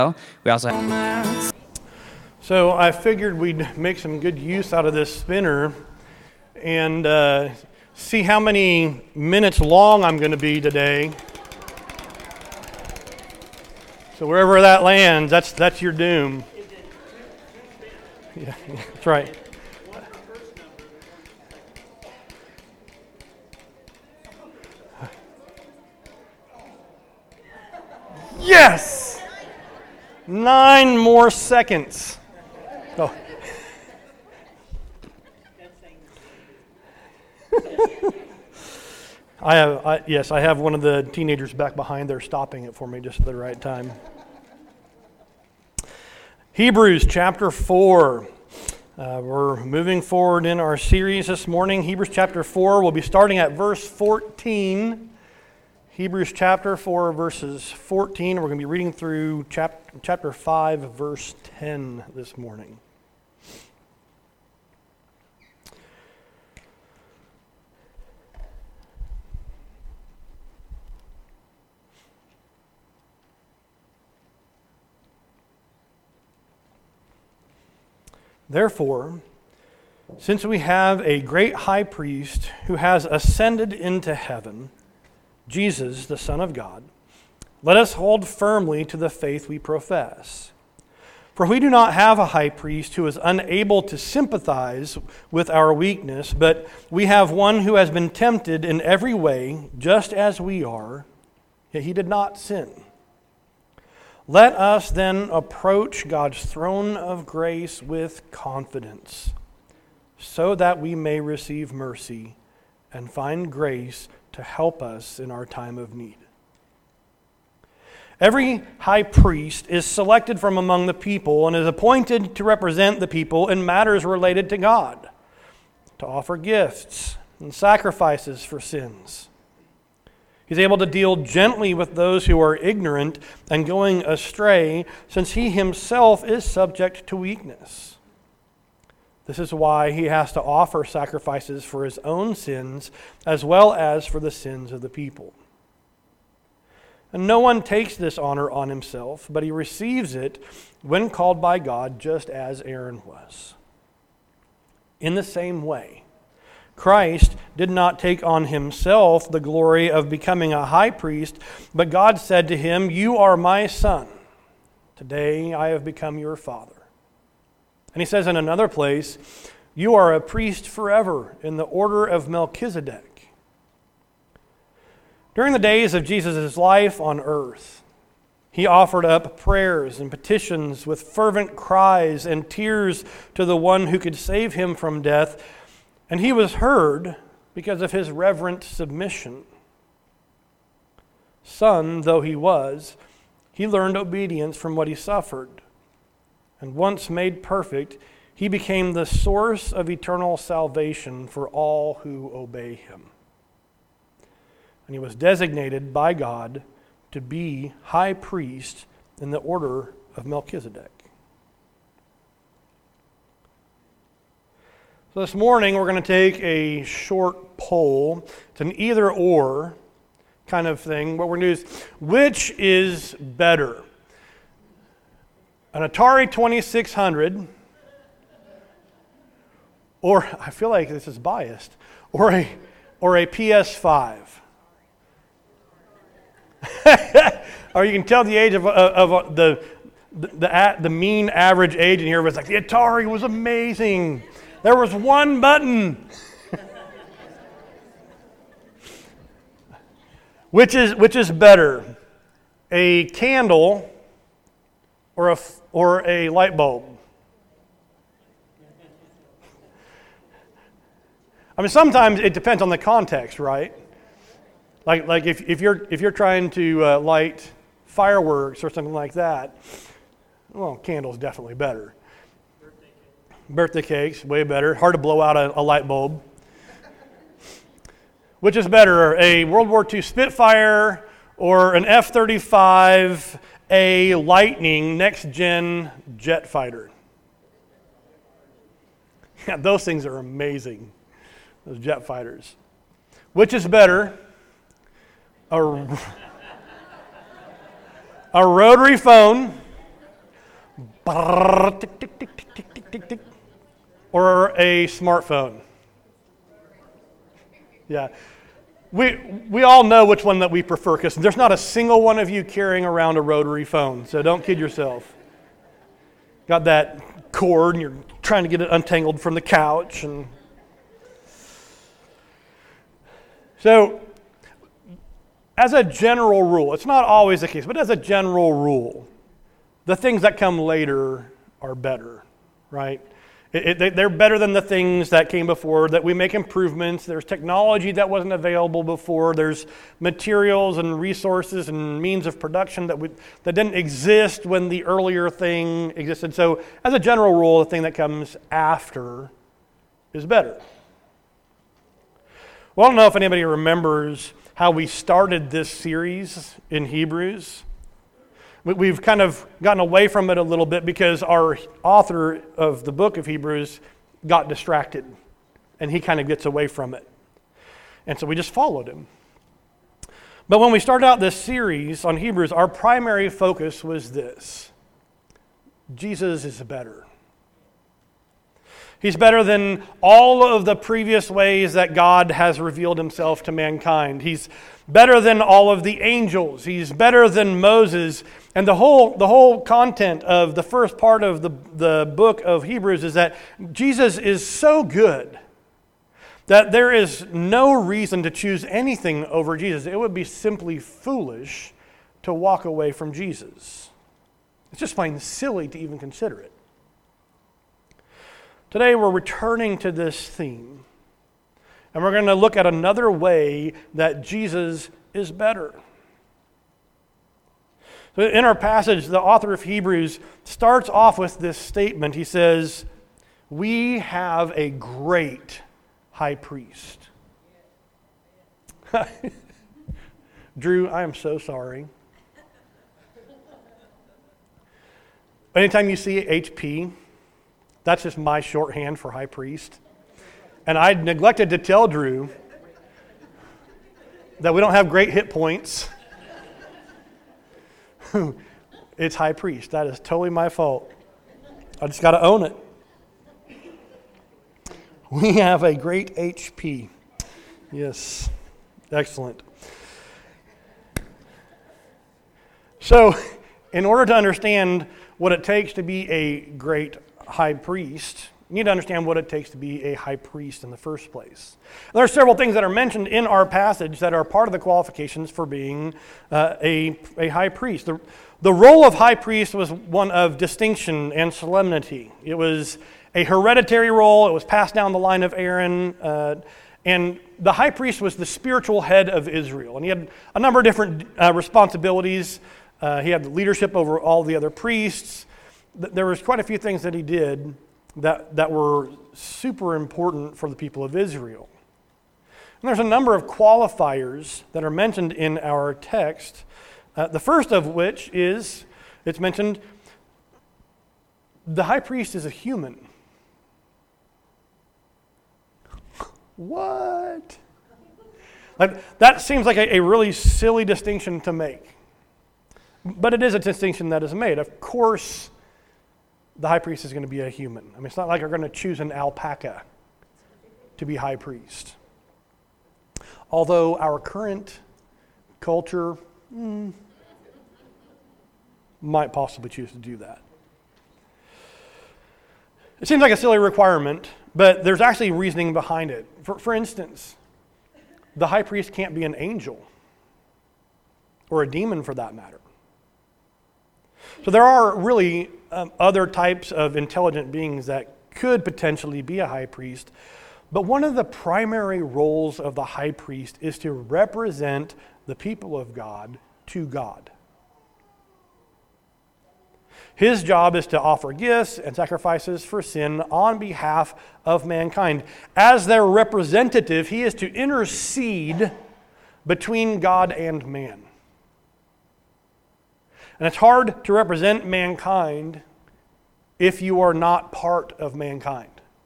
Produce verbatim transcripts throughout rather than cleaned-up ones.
We also have... So I figured we'd make some good use out of this spinner and uh, see how many minutes long I'm going to be today. So wherever that lands, that's that's your doom. Yeah, that's right. Yes! Nine more seconds. Oh. I have, I, yes, I have one of the teenagers back behind there stopping it for me just at the right time. Hebrews chapter four. Uh, we're moving forward in our series this morning. Hebrews chapter four, we'll be starting at verse fourteen. Hebrews chapter four, verses fourteen. We're going to be reading through chap- chapter five, verse ten this morning. Therefore, since we have a great high priest who has ascended into heaven, Jesus, the Son of God, let us hold firmly to the faith we profess. For we do not have a high priest who is unable to sympathize with our weakness, but we have one who has been tempted in every way, just as we are, yet he did not sin. Let us then approach God's throne of grace with confidence, so that we may receive mercy and find grace to help us in our time of need. Every high priest is selected from among the people and is appointed to represent the people in matters related to God, to offer gifts and sacrifices for sins. He's able to deal gently with those who are ignorant and going astray, since he himself is subject to weakness. This is why he has to offer sacrifices for his own sins as well as for the sins of the people. And no one takes this honor on himself, but he receives it when called by God, just as Aaron was. In the same way, Christ did not take on himself the glory of becoming a high priest, but God said to him, "You are my son. Today I have become your father." And he says in another place, "You are a priest forever in the order of Melchizedek." During the days of Jesus' life on earth, he offered up prayers and petitions with fervent cries and tears to the one who could save him from death, and he was heard because of his reverent submission. Son though he was, he learned obedience from what he suffered. And once made perfect, he became the source of eternal salvation for all who obey him. And he was designated by God to be high priest in the order of Melchizedek. So this morning we're going to take a short poll. It's an either-or kind of thing. What we're going to do is, which is better? An Atari twenty-six hundred, or, I feel like this is biased, or a, or a P S five. Or you can tell the age of, of, of the, the, the, the mean average age in here was like, the Atari was amazing. There was one button. Which is which is better, a candle or a or a light bulb? I mean, sometimes it depends on the context, right? Like like if if you're if you're trying to uh, light fireworks or something like that, well, candle's definitely better. Birthday cakes, way better. Hard to blow out a, a light bulb. Which is better, a World War Two Spitfire or an F thirty-five A Lightning next-gen jet fighter? Yeah, those things are amazing, those jet fighters. Which is better, a, a rotary phone Tick, tick, tick, tick, tick, tick, tick, tick. Or a smartphone? Yeah. We we all know which one that we prefer, because there's not a single one of you carrying around a rotary phone, so don't kid yourself. Got that cord and you're trying to get it untangled from the couch. And so, as a general rule, it's not always the case, but as a general rule, the things that come later are better, right? It, it, they're better than the things that came before, that we make improvements. There's technology that wasn't available before. There's materials and resources and means of production that, we, that didn't exist when the earlier thing existed. So as a general rule, the thing that comes after is better. Well, I don't know if anybody remembers how we started this series in Hebrews. We've kind of gotten away from it a little bit because our author of the book of Hebrews got distracted, and he kind of gets away from it. And so we just followed him. But when we started out this series on Hebrews, our primary focus was this: Jesus is better. He's better than all of the previous ways that God has revealed himself to mankind. He's better than all of the angels. He's better than Moses. And the whole the whole content of the first part of the, the book of Hebrews is that Jesus is so good that there is no reason to choose anything over Jesus. It would be simply foolish to walk away from Jesus. It's just plain silly to even consider it. Today we're returning to this theme, and we're going to look at another way that Jesus is better. So in our passage, the author of Hebrews starts off with this statement. He says, "We have a great high priest." Drew, I am so sorry. Anytime you see H P, that's just my shorthand for high priest. And I neglected to tell Drew that we don't have great hit points. It's high priest. That is totally my fault. I just got to own it. We have a great H P. Yes. Excellent. So, in order to understand what it takes to be a great high priest, you need to understand what it takes to be a high priest in the first place. There are several things that are mentioned in our passage that are part of the qualifications for being uh, a, a high priest. The, the role of high priest was one of distinction and solemnity. It was a hereditary role. It was passed down the line of Aaron. Uh, and the high priest was the spiritual head of Israel. And he had a number of different uh, responsibilities. Uh, he had leadership over all the other priests. There was quite a few things that he did that, that were super important for the people of Israel. And there's a number of qualifiers that are mentioned in our text. Uh, the first of which is, it's mentioned, the high priest is a human. What? Like, that seems like a, a really silly distinction to make. But it is a distinction that is made. Of course, the high priest is going to be a human. I mean, it's not like we're going to choose an alpaca to be high priest. Although our current culture mm, might possibly choose to do that. It seems like a silly requirement, but there's actually reasoning behind it. For, for instance, the high priest can't be an angel or a demon for that matter. So there are really um, other types of intelligent beings that could potentially be a high priest, but one of the primary roles of the high priest is to represent the people of God to God. His job is to offer gifts and sacrifices for sin on behalf of mankind. As their representative, he is to intercede between God and man. And it's hard to represent mankind if you are not part of mankind.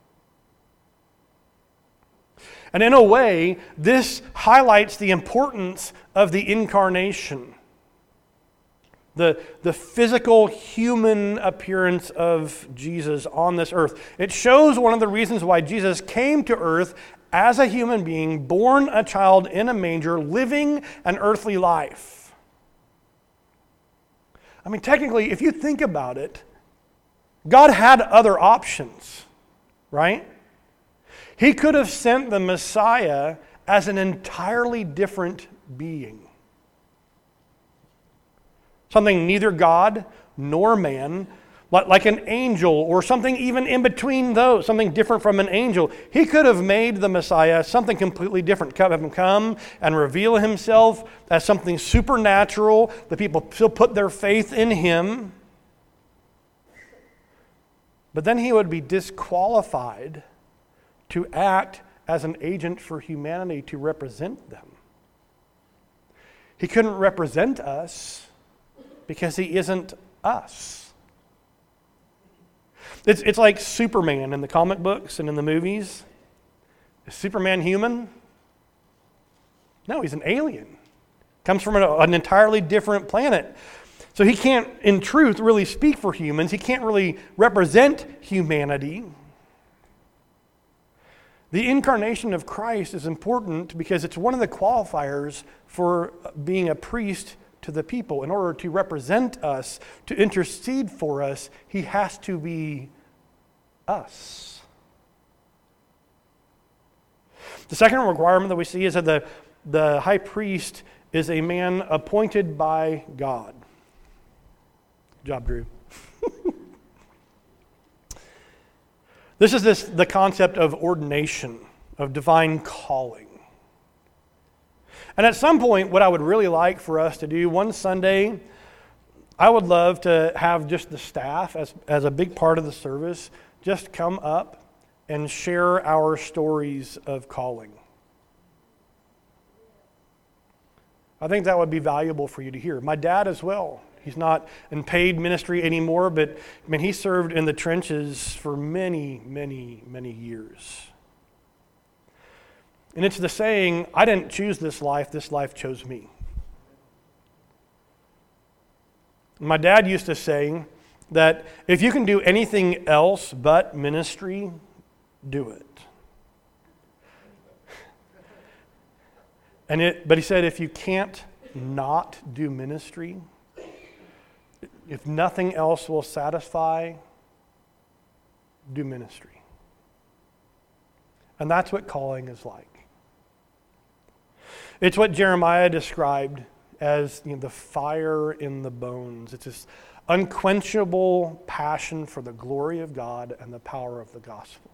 And in a way, this highlights the importance of the incarnation. The, the physical human appearance of Jesus on this earth. It shows one of the reasons why Jesus came to earth as a human being, born a child in a manger, living an earthly life. I mean, technically, if you think about it, God had other options, right? He could have sent the Messiah as an entirely different being. Something neither God nor man, like an angel or something even in between those, something different from an angel. He could have made the Messiah something completely different, have him come and reveal himself as something supernatural, that people still put their faith in him. But then he would be disqualified to act as an agent for humanity to represent them. He couldn't represent us because he isn't us. It's, it's like Superman in the comic books and in the movies. Is Superman human? No, he's an alien. Comes from an, an entirely different planet. So he can't, in truth, really speak for humans. He can't really represent humanity. The incarnation of Christ is important because it's one of the qualifiers for being a priest to the people. In order to represent us, to intercede for us, he has to be us. The second requirement that we see is that the, the high priest is a man appointed by God. Good job, Drew. This is this the concept of ordination, of divine calling. And at some point, what I would really like for us to do one Sunday, I would love to have just the staff as, as a big part of the service just come up and share our stories of calling. I think that would be valuable for you to hear. My dad as well. He's not in paid ministry anymore, but I mean, he served in the trenches for many, many, many years. And it's the saying, I didn't choose this life, this life chose me. My dad used to say that if you can do anything else but ministry, do it. And it, but he said, if you can't not do ministry, if nothing else will satisfy, do ministry. And that's what calling is like. It's what Jeremiah described as, you know, the fire in the bones. It's this unquenchable passion for the glory of God and the power of the gospel.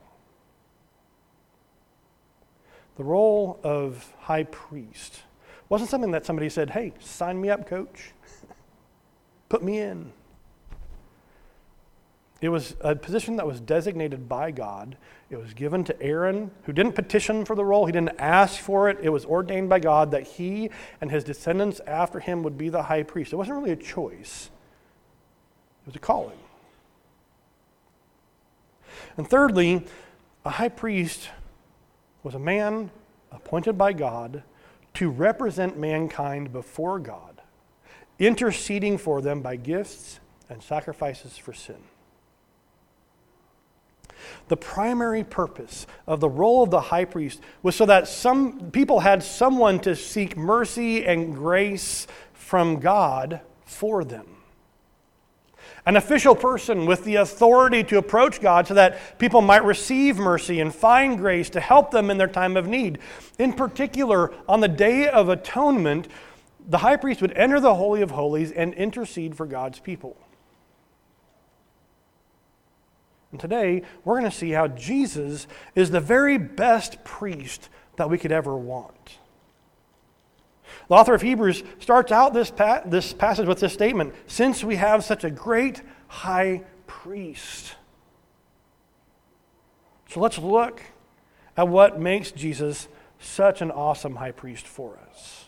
The role of high priest wasn't something that somebody said, hey, sign me up, coach. Put me in. It was a position that was designated by God. It was given to Aaron, who didn't petition for the role. He didn't ask for it. It was ordained by God that he and his descendants after him would be the high priest. It wasn't really a choice. It was a calling. And thirdly, a high priest was a man appointed by God to represent mankind before God, interceding for them by gifts and sacrifices for sin. The primary purpose of the role of the high priest was so that some people had someone to seek mercy and grace from God for them. An official person with the authority to approach God so that people might receive mercy and find grace to help them in their time of need. In particular, on the Day of Atonement, the high priest would enter the Holy of Holies and intercede for God's people. And today, we're going to see how Jesus is the very best priest that we could ever want. The author of Hebrews starts out this, pa- this passage with this statement, since we have such a great high priest. So let's look at what makes Jesus such an awesome high priest for us.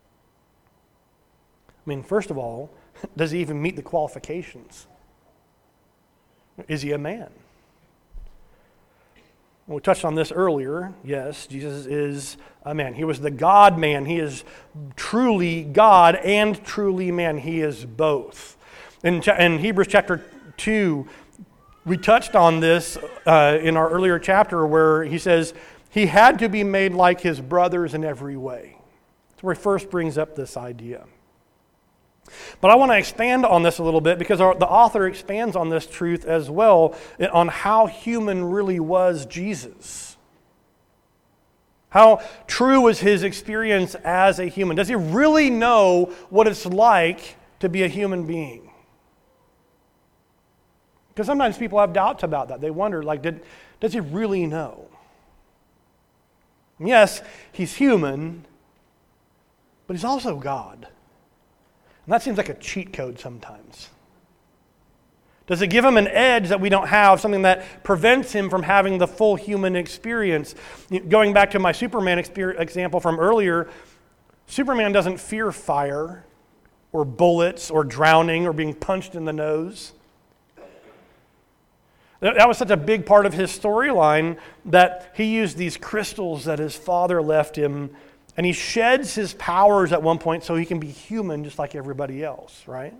I mean, first of all, does he even meet the qualifications? Is he a man? We touched on this earlier. Yes, Jesus is a man. He was the God-man. He is truly God and truly man. He is both. In, in Hebrews chapter two, we touched on this uh, in our earlier chapter where he says he had to be made like his brothers in every way. That's where he first brings up this idea. But I want to expand on this a little bit because our, the author expands on this truth as well, on how human really was Jesus. How true was his experience as a human? Does he really know what it's like to be a human being? Because sometimes people have doubts about that. They wonder, like, did, does he really know? Yes, he's human, but he's also God. And that seems like a cheat code sometimes. Does it give him an edge that we don't have, something that prevents him from having the full human experience? Going back to my Superman example from earlier, Superman doesn't fear fire or bullets or drowning or being punched in the nose. That was such a big part of his storyline that he used these crystals that his father left him, and he sheds his powers at one point so he can be human just like everybody else, right?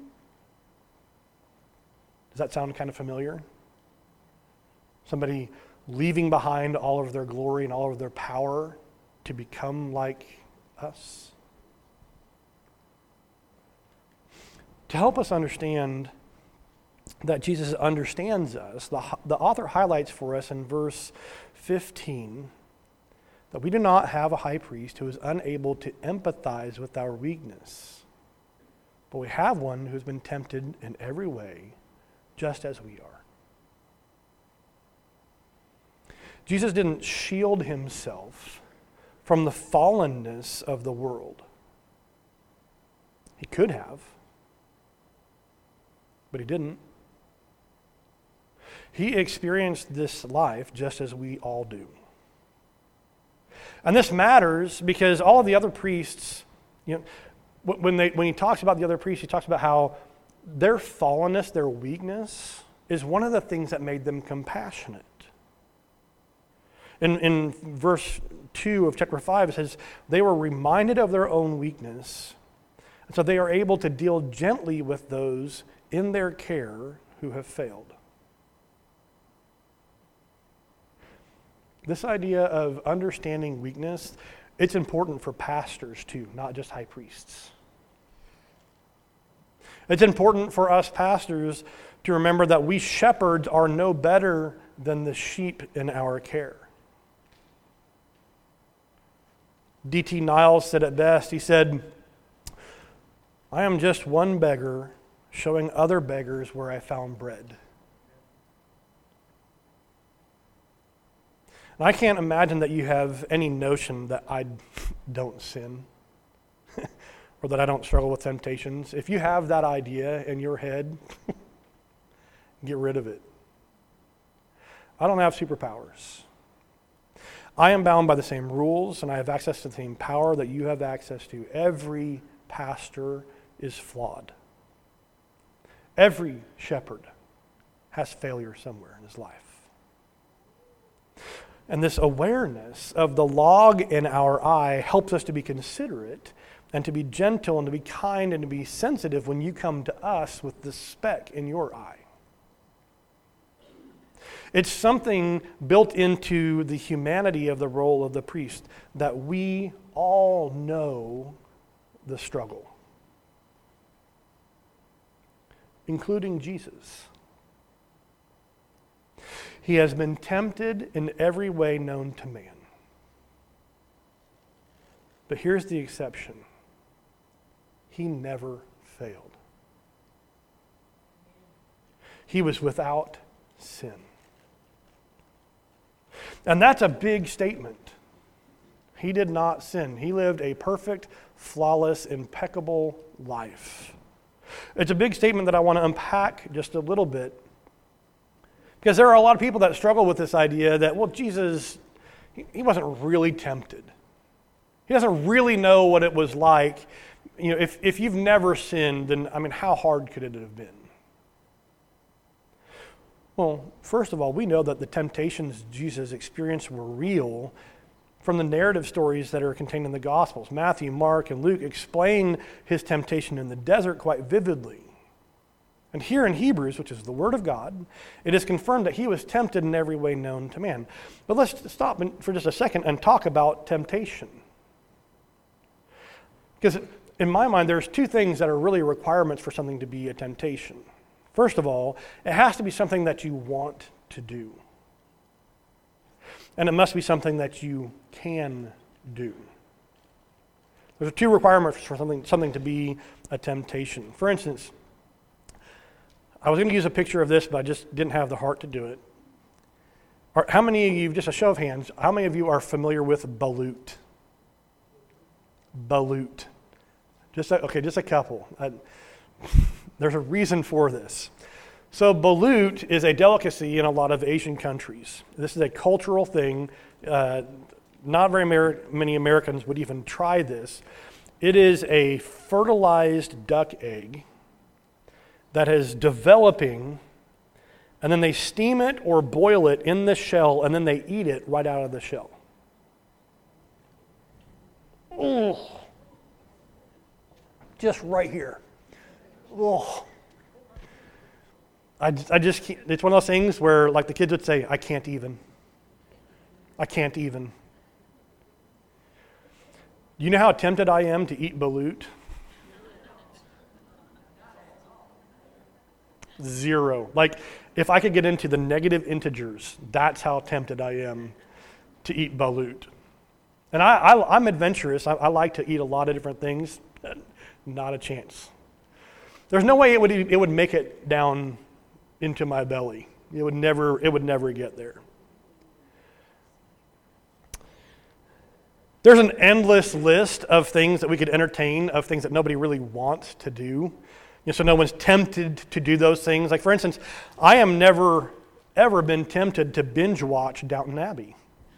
Does that sound kind of familiar? Somebody leaving behind all of their glory and all of their power to become like us? To help us understand that Jesus understands us, the, the author highlights for us in verse fifteen that we do not have a high priest who is unable to empathize with our weakness, but we have one who has been tempted in every way, just as we are. Jesus didn't shield himself from the fallenness of the world. He could have, but he didn't. He experienced this life just as we all do. And this matters because all of the other priests, you know, when they when he talks about the other priests, he talks about how their fallenness, their weakness, is one of the things that made them compassionate. In, in verse two of chapter five, it says, they were reminded of their own weakness, and so they are able to deal gently with those in their care who have failed. This idea of understanding weakness, it's important for pastors too, not just high priests. It's important for us pastors to remember that we shepherds are no better than the sheep in our care. D T Niles said it best. He said, I am just one beggar showing other beggars where I found bread. And I can't imagine that you have any notion that I don't sin or that I don't struggle with temptations. If you have that idea in your head, get rid of it. I don't have superpowers. I am bound by the same rules, and I have access to the same power that you have access to. Every pastor is flawed. Every shepherd has failure somewhere in his life. And this awareness of the log in our eye helps us to be considerate and to be gentle and to be kind and to be sensitive when you come to us with the speck in your eye. It's something built into the humanity of the role of the priest that we all know the struggle, including Jesus. He has been tempted in every way known to man. But here's the exception. He never failed. He was without sin. And that's a big statement. He did not sin. He lived a perfect, flawless, impeccable life. It's a big statement that I want to unpack just a little bit. Because there are a lot of people that struggle with this idea that, well, Jesus, he, he wasn't really tempted. He doesn't really know what it was like. You know, if, if you've never sinned, then, I mean, how hard could it have been? Well, first of all, we know that the temptations Jesus experienced were real from the narrative stories that are contained in the Gospels. Matthew, Mark, and Luke explain his temptation in the desert quite vividly. And here in Hebrews, which is the Word of God, it is confirmed that he was tempted in every way known to man. But let's stop for just a second and talk about temptation. Because in my mind, there's two things that are really requirements for something to be a temptation. First of all, it has to be something that you want to do. And it must be something that you can do. There's two requirements for something, something to be a temptation. For instance, I was going to use a picture of this, but I just didn't have the heart to do it. How many of you, just a show of hands, how many of you are familiar with balut? Balut. Just a, okay, just a couple. I, there's a reason for this. So balut is a delicacy in a lot of Asian countries. This is a cultural thing. Uh, not very Amer- many Americans would even try this. It is a fertilized duck egg that is developing, and then they steam it or boil it in the shell, and then they eat it right out of the shell. Oh, just right here. Oh, I, I just can't, it's one of those things where, like the kids would say, I can't even. I can't even. You know how tempted I am to eat balut? Zero. Like, if I could get into the negative integers, that's how tempted I am to eat balut. And I, I, I'm adventurous. I, I like to eat a lot of different things. Not a chance. There's no way it would it would make it down into my belly. It would never it would never get there. There's an endless list of things that we could entertain, of things that nobody really wants to do. You know, so no one's tempted to do those things. Like, for instance, I am never, ever been tempted to binge watch Downton Abbey.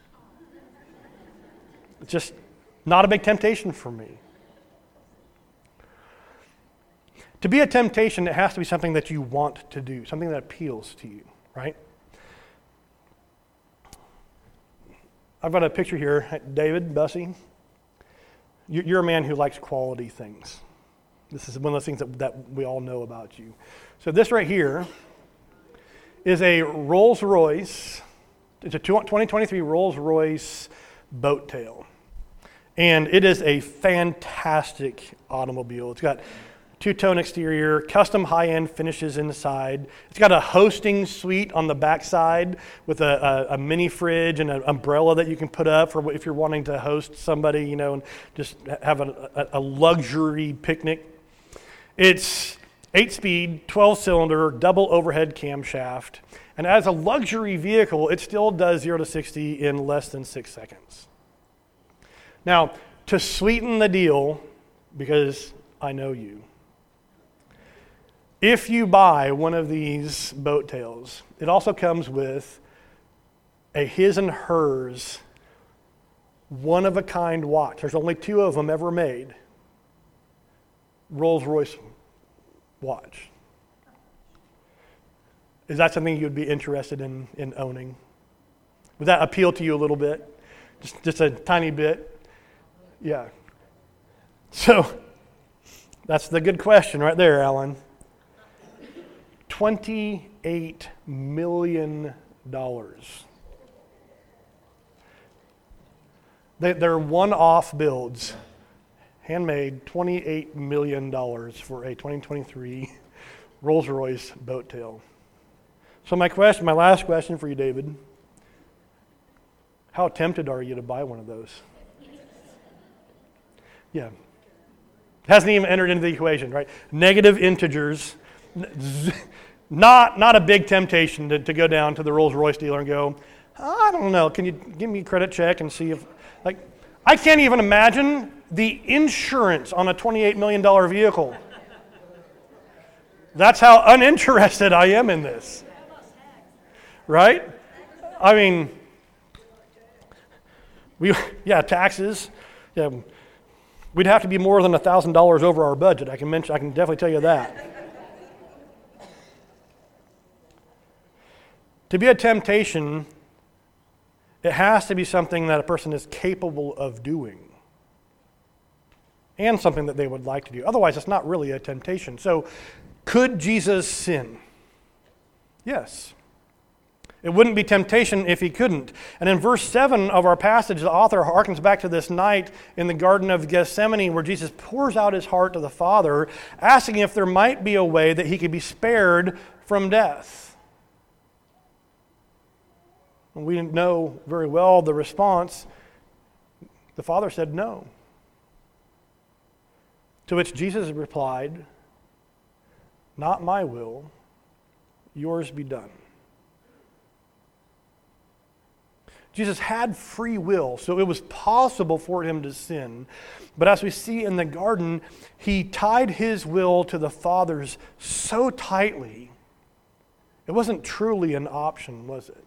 It's just not a big temptation for me. To be a temptation, it has to be something that you want to do, something that appeals to you, right? I've got a picture here. David, Bussy, you're a man who likes quality things. This is one of those things that, that we all know about you. So this right here is a Rolls-Royce. It's a twenty twenty-three Rolls-Royce boat tail. And it is a fantastic automobile. It's got two-tone exterior, custom high-end finishes inside. It's got a hosting suite on the backside with a, a, a mini fridge and an umbrella that you can put up for if you're wanting to host somebody, you know, and just have a, a, a luxury picnic. It's eight-speed, twelve-cylinder, double overhead camshaft. And as a luxury vehicle, it still does zero to sixty in less than six seconds. Now, to sweeten the deal, because I know you, if you buy one of these boat tails, it also comes with a his and hers one-of-a-kind watch. There's only two of them ever made. Rolls-Royce watch. Is that something you'd be interested in, in owning? Would that appeal to you a little bit? Just, just a tiny bit? Yeah. So, that's the good question right there, Alan. twenty-eight million dollars. They, they're one-off builds. Handmade, twenty-eight million dollars for a twenty twenty-three Rolls-Royce boat tail. So my question, my last question for you, David, how tempted are you to buy one of those? Yeah. Hasn't even entered into the equation, right? Negative integers. Not, not a big temptation to, to go down to the Rolls-Royce dealer and go, I don't know, can you give me a credit check and see if, like, I can't even imagine the insurance on a twenty-eight million dollars vehicle. That's how uninterested I am in this. Right? I mean, we yeah, taxes. Yeah, we'd have to be more than one thousand dollars over our budget. I can mention I can definitely tell you that. To be a temptation, it has to be something that a person is capable of doing and something that they would like to do. Otherwise, it's not really a temptation. So, could Jesus sin? Yes. It wouldn't be temptation if he couldn't. And in verse seven of our passage, the author harkens back to this night in the Garden of Gethsemane where Jesus pours out his heart to the Father, asking if there might be a way that he could be spared from death. And we know very well the response. The Father said no. To which Jesus replied, "Not my will, yours be done." Jesus had free will, so it was possible for him to sin. But as we see in the garden, he tied his will to the Father's so tightly, it wasn't truly an option, was it?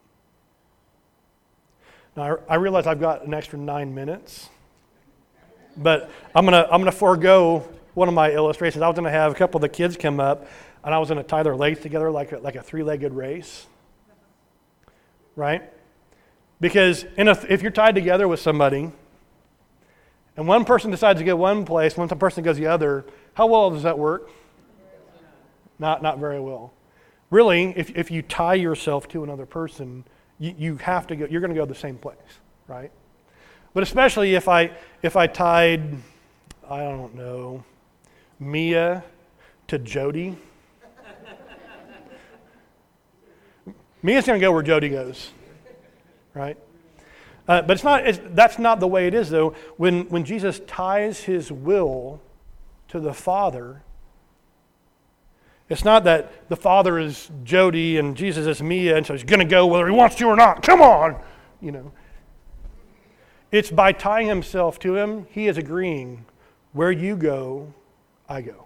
Now, I realize I've got an extra nine minutes, but I'm gonna I'm gonna forego one of my illustrations. I was gonna have a couple of the kids come up, and I was gonna tie their legs together like a, like a three-legged race, right? Because in a, if you're tied together with somebody, and one person decides to go one place, one person goes the other, how well does that work? Not not very well. Really, if if you tie yourself to another person, you, you have to go. You're going to go the same place, right? But especially if I if I tied, I don't know, Mia to Jody. Mia's going to go where Jody goes. Right? Uh, but it's not. It's, that's not the way it is, though. When when Jesus ties his will to the Father, it's not that the Father is Jody and Jesus is Mia, and so he's going to go whether he wants to or not. Come on, you know. It's by tying himself to him, he is agreeing, where you go, I go.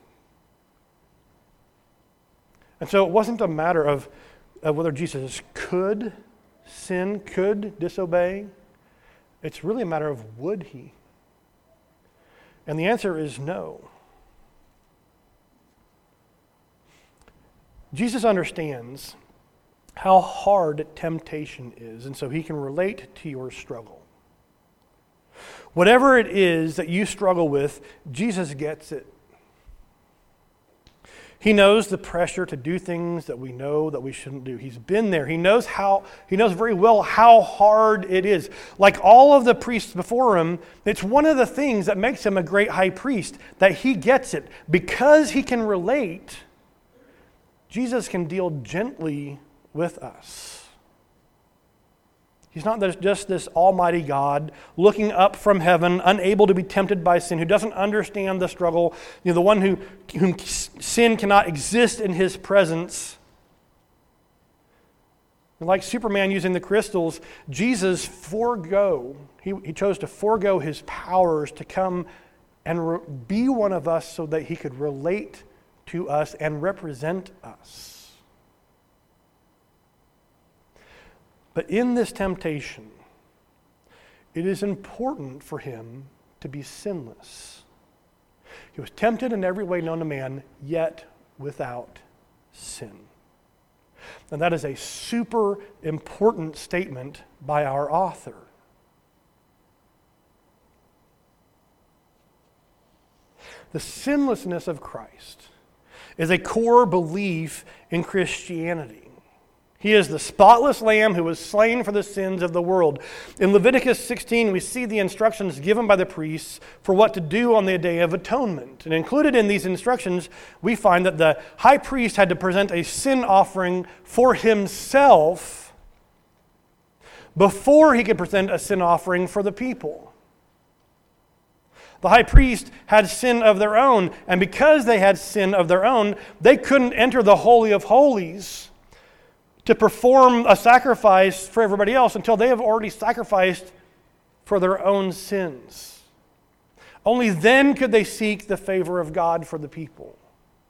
And so it wasn't a matter of, of whether Jesus could sin, could disobey. It's really a matter of would he? And the answer is no. Jesus understands how hard temptation is, and so he can relate to your struggle. Whatever it is that you struggle with, Jesus gets it. He knows the pressure to do things that we know that we shouldn't do. He's been there. He knows how. He knows very well how hard it is. Like all of the priests before him, it's one of the things that makes him a great high priest, that he gets it. Because he can relate, Jesus can deal gently with us. He's not just this almighty God looking up from heaven, unable to be tempted by sin, who doesn't understand the struggle, you know, the one who whom sin cannot exist in his presence. And like Superman using the crystals, Jesus forego, he, he chose to forego his powers to come and re- be one of us so that he could relate to us and represent us. But in this temptation, it is important for him to be sinless. He was tempted in every way known to man, yet without sin. And that is a super important statement by our author. The sinlessness of Christ is a core belief in Christianity. He is the spotless lamb who was slain for the sins of the world. In Leviticus sixteen, we see the instructions given by the priests for what to do on the Day of Atonement. And included in these instructions, we find that the high priest had to present a sin offering for himself before he could present a sin offering for the people. The high priest had sin of their own, and because they had sin of their own, they couldn't enter the Holy of Holies to perform a sacrifice for everybody else until they have already sacrificed for their own sins. Only then could they seek the favor of God for the people.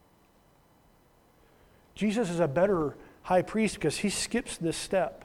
Jesus is a better high priest because he skips this step.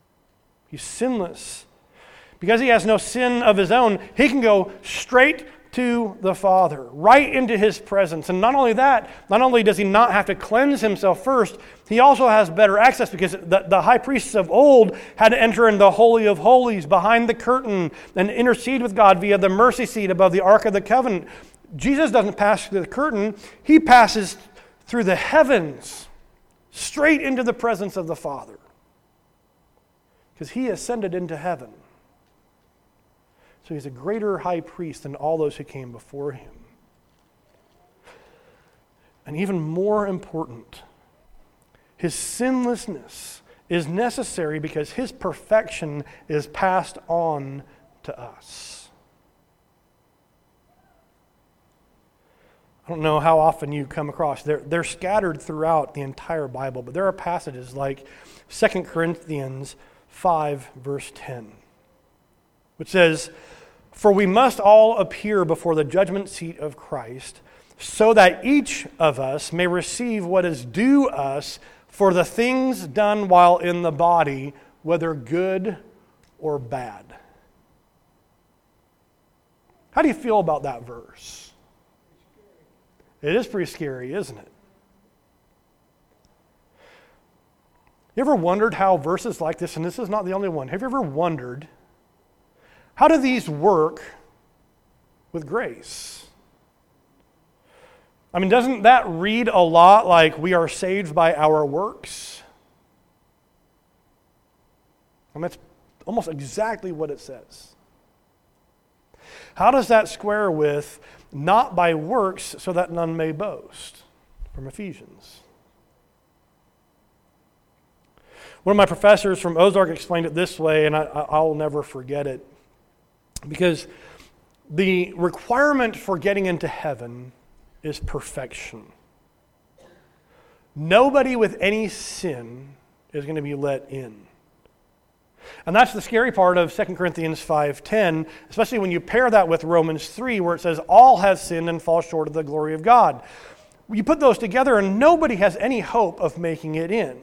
He's sinless. Because he has no sin of his own, he can go straight to the Father, right into his presence. And not only that, not only does he not have to cleanse himself first, he also has better access because the, the high priests of old had to enter in the Holy of Holies behind the curtain and intercede with God via the mercy seat above the Ark of the Covenant. Jesus doesn't pass through the curtain, he passes through the heavens, straight into the presence of the Father, because he ascended into heaven. So he's a greater high priest than all those who came before him. And even more important, his sinlessness is necessary because his perfection is passed on to us. I don't know how often you come across, they're, they're scattered throughout the entire Bible, but there are passages like Second Corinthians five, verse ten, which says, "For we must all appear before the judgment seat of Christ, so that each of us may receive what is due us for the things done while in the body, whether good or bad." How do you feel about that verse? It is pretty scary, isn't it? You ever wondered how verses like this, and this is not the only one, have you ever wondered, how do these work with grace? I mean, doesn't that read a lot like we are saved by our works? I mean, that's almost exactly what it says. How does that square with not by works so that none may boast, from Ephesians? One of my professors from Ozark explained it this way, and I, I'll never forget it. Because the requirement for getting into heaven is perfection. Nobody with any sin is going to be let in. And that's the scary part of Second Corinthians five ten, especially when you pair that with Romans three, where it says, all have sinned and fall short of the glory of God. You put those together and nobody has any hope of making it in.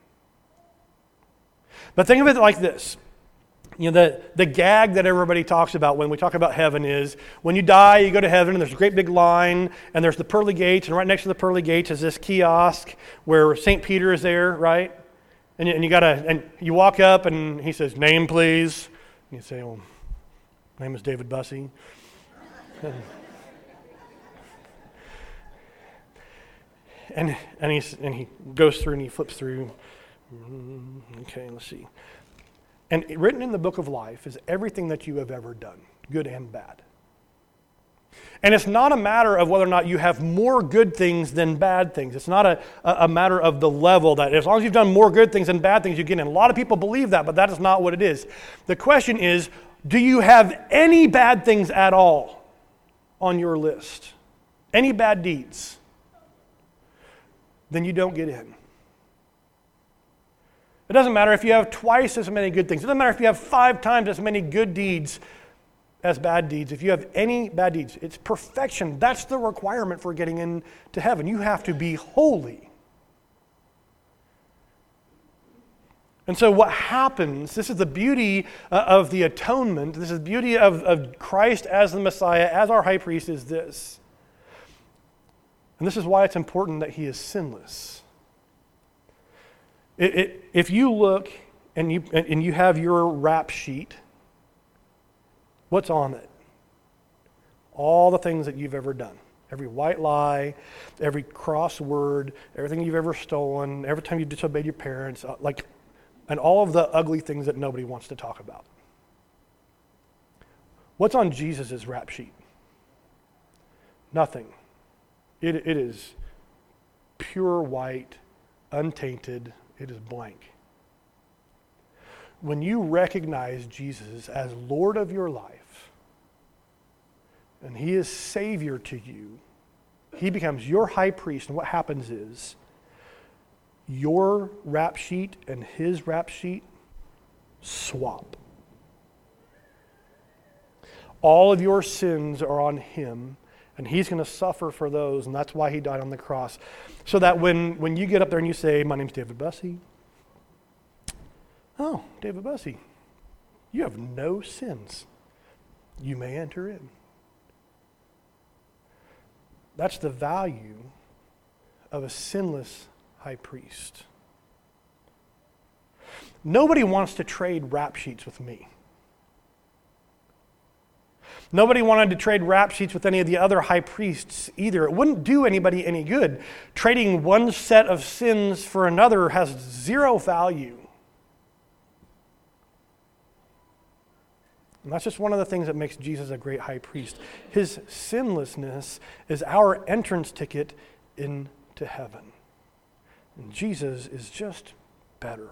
But think of it like this. You know, the, the gag that everybody talks about when we talk about heaven is when you die, you go to heaven, and there's a great big line, and there's the pearly gates, and right next to the pearly gates is this kiosk where Saint Peter is there, right? And you, and you gotta, and you walk up, and he says, "Name, please." And you say, "Well, my name is David Bussey." And, and and he and he goes through and he flips through. Okay, let's see. And written in the book of life is everything that you have ever done, good and bad. And it's not a matter of whether or not you have more good things than bad things. It's not a, a matter of the level that as long as you've done more good things than bad things, you get in. A lot of people believe that, but that is not what it is. The question is, do you have any bad things at all on your list? Any bad deeds? Then you don't get in. It doesn't matter if you have twice as many good things. It doesn't matter if you have five times as many good deeds as bad deeds. If you have any bad deeds, it's perfection. That's the requirement for getting into heaven. You have to be holy. And so what happens, this is the beauty uh, of the atonement, this is the beauty of, of Christ as the Messiah, as our high priest, is this. And this is why it's important that he is sinless. It, it, if you look and you, and you have your rap sheet, what's on it? All the things that you've ever done. Every white lie, every cross word, everything you've ever stolen, every time you disobeyed your parents, like, and all of the ugly things that nobody wants to talk about. What's on Jesus' rap sheet? Nothing. It, it is pure white, untainted. It is blank. When you recognize Jesus as Lord of your life, and he is Savior to you, he becomes your high priest, and what happens is your rap sheet and his rap sheet swap. All of your sins are on him, and he's going to suffer for those, and that's why he died on the cross. So that when, when you get up there and you say, "My name's David Bussey," "Oh, David Bussey, you have no sins. You may enter in." That's the value of a sinless high priest. Nobody wants to trade rap sheets with me. Nobody wanted to trade rap sheets with any of the other high priests either. It wouldn't do anybody any good. Trading one set of sins for another has zero value. And that's just one of the things that makes Jesus a great high priest. His sinlessness is our entrance ticket into heaven. And Jesus is just better.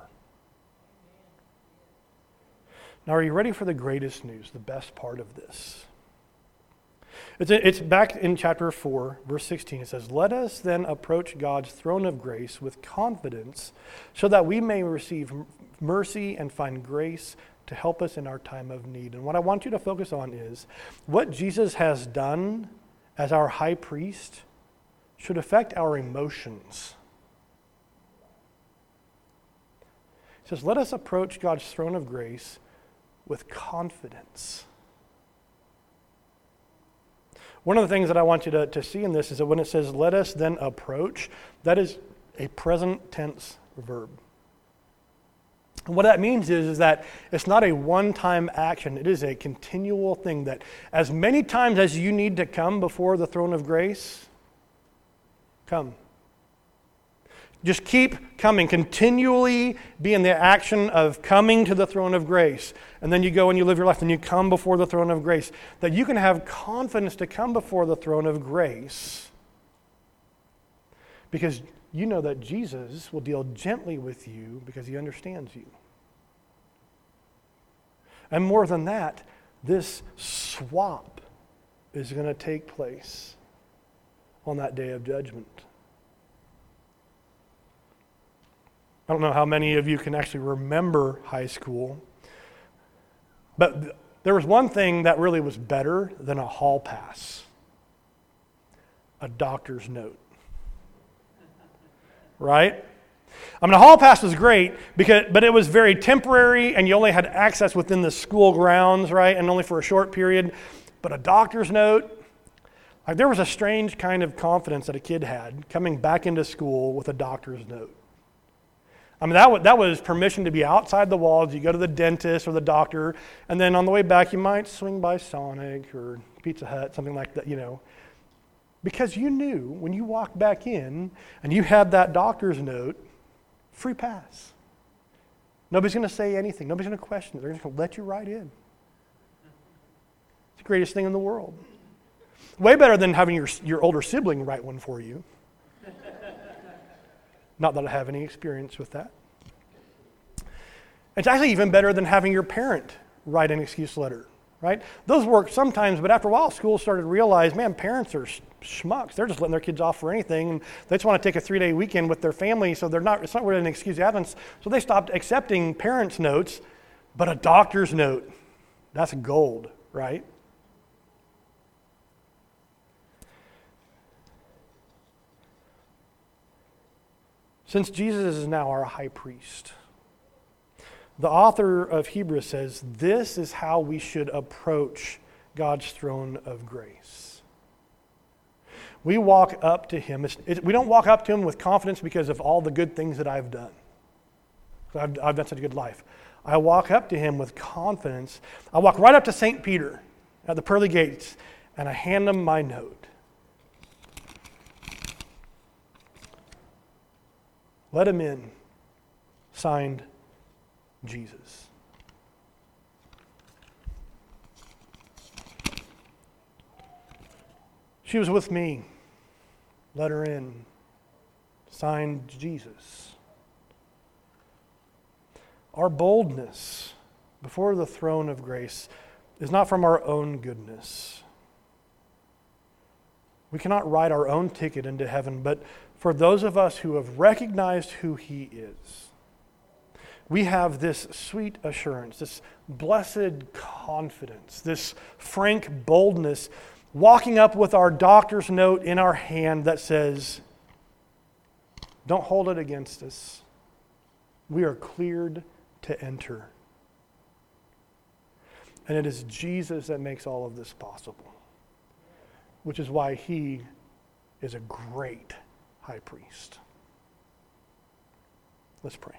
Now, are you ready for the greatest news, the best part of this? It's, it's back in chapter four, verse sixteen. It says, "Let us then approach God's throne of grace with confidence so that we may receive mercy and find grace to help us in our time of need." And what I want you to focus on is what Jesus has done as our high priest should affect our emotions. It says, "Let us approach God's throne of grace with confidence." One of the things that I want you to, to see in this is that when it says, "let us then approach," that is a present tense verb. And what that means is, is that it's not a one-time action. It is a continual thing that as many times as you need to come before the throne of grace, come. Just keep coming. Continually be in the action of coming to the throne of grace. And then you go and you live your life and you come before the throne of grace. That you can have confidence to come before the throne of grace because you know that Jesus will deal gently with you because he understands you. And more than that, this swap is going to take place on that day of judgment. I don't know how many of you can actually remember high school, but th- there was one thing that really was better than a hall pass: a doctor's note. Right? I mean, a hall pass was great, because, but it was very temporary, and you only had access within the school grounds, right, and only for a short period. But a doctor's note, like there was a strange kind of confidence that a kid had coming back into school with a doctor's note. I mean, that was, that was permission to be outside the walls. You go to the dentist or the doctor, and then on the way back, you might swing by Sonic or Pizza Hut, something like that, you know. Because you knew when you walked back in and you had that doctor's note, free pass. Nobody's going to say anything. Nobody's going to question it. They're just going to let you right in. It's the greatest thing in the world. Way better than having your, your older sibling write one for you. Not that I have any experience with that. It's actually even better than having your parent write an excuse letter, right? Those work sometimes, but after a while, schools started to realize, man, parents are schmucks. They're just letting their kids off for anything, and they just want to take a three-day weekend with their family, so they're not. It's not really an excuse evidence. So they stopped accepting parents' notes, but a doctor's note, that's gold, right? Since Jesus is now our high priest, the author of Hebrews says this is how we should approach God's throne of grace. We walk up to him. It's, it, we don't walk up to him with confidence because of all the good things that I've done. I've, I've done such a good life. I walk up to him with confidence. I walk right up to Saint Peter at the pearly gates, and I hand him my note. Let him in. Signed, Jesus. She was with me. Let her in. Signed, Jesus. Our boldness before the throne of grace is not from our own goodness. We cannot write our own ticket into heaven, but for those of us who have recognized who he is, we have this sweet assurance, this blessed confidence, this frank boldness, walking up with our doctor's note in our hand that says, don't hold it against us. We are cleared to enter. And it is Jesus that makes all of this possible, which is why he is a great high priest. Let's pray.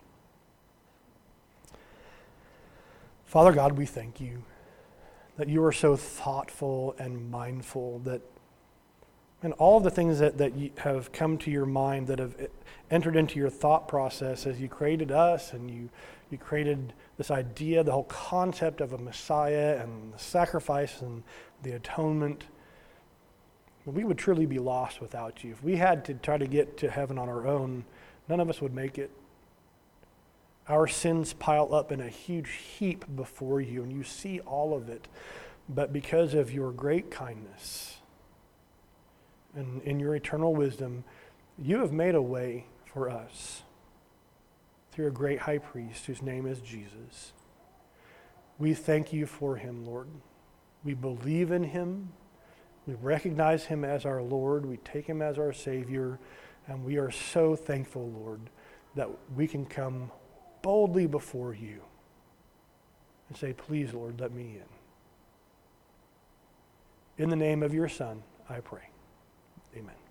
Father God, we thank you that you are so thoughtful and mindful, that and all of the things that, that you have come to your mind, that have entered into your thought process as you created us and you, you created this idea, the whole concept of a Messiah and the sacrifice and the atonement. We would truly be lost without you. If we had to try to get to heaven on our own, none of us would make it. Our sins pile up in a huge heap before you, and you see all of it. But because of your great kindness and in your eternal wisdom, you have made a way for us through a great high priest whose name is Jesus. We thank you for him, Lord. We believe in him. We recognize him as our Lord. We take him as our Savior. And we are so thankful, Lord, that we can come boldly before you and say, please, Lord, let me in. In the name of your Son, I pray. Amen.